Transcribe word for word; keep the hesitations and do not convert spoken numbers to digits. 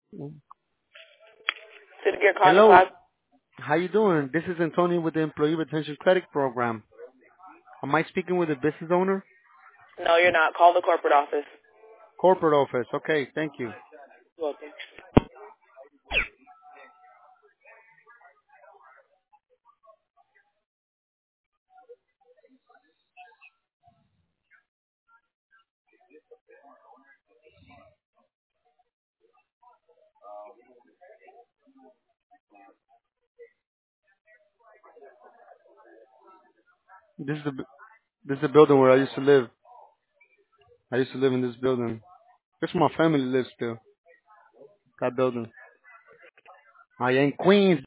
City Gear Calling Hello, Five. how you doing? This is Antonio with the Employee Retention Credit Program. Am I speaking with the business owner? No, you're not. Call the corporate office. Corporate office. Okay, thank you. You're welcome. This is the bu- this is the building where I used to live. I used to live in this building. This where my family lives still. That building. I in Queens.